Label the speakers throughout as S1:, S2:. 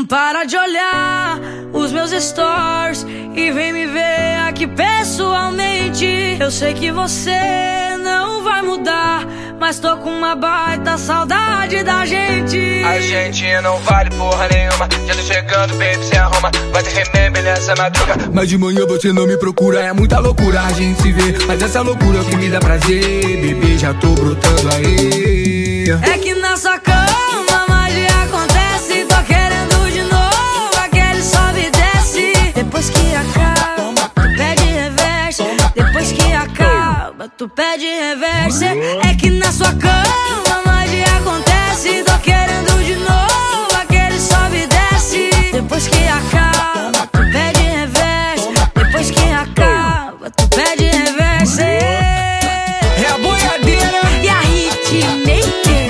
S1: Para de olhar os meus stories e vem me ver aqui pessoalmente. Eu sei que você não vai mudar, mas tô com uma baita saudade da gente.
S2: A gente não vale porra nenhuma. Já tô chegando, baby, se arruma. Vai ter remember nessa madruga.
S3: Mas de manhã você não me procura. É muita loucura a gente se vê, mas essa loucura é o que me dá prazer. Bebê, já tô brotando aí.
S1: É que na sua cama magia acontece. Tô querendo de novo aquele sobe e desce. Depois que acaba, tu pede reverse. Depois que acaba, tu pede reverse. É que na sua cama magia acontece. Tô querendo de novo aquele sobe e desce. Depois que acaba, tu pede reverse. Depois que acaba, tu pede reverse.
S3: É a boiadeira
S1: e a hitmaker.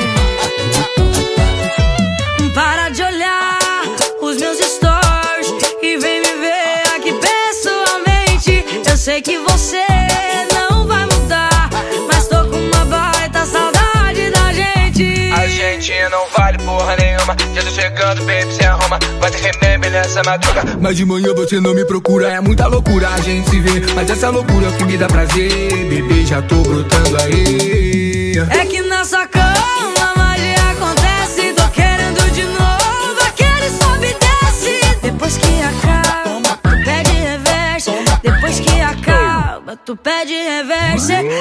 S1: Para de olhar os meus stories e vem me ver aqui pessoalmente. Eu sei que você não vai mudar, mas tô com uma baita saudade da gente.
S2: A gente não vale porra nenhuma. Já tô chegando, baby, se arruma. Vai ter remember nessa madruga.
S3: Mas de manhã você não me procura. É muita loucura a gente se vê, mas essa loucura é o que me dá prazer. Bebê, já tô brotando aí.
S1: É que na sua cama magia acontece. Tô querendo de novo aquele sobe e desce. Depois que acaba, tu pede reverse. Depois que acaba, tu pede reverse.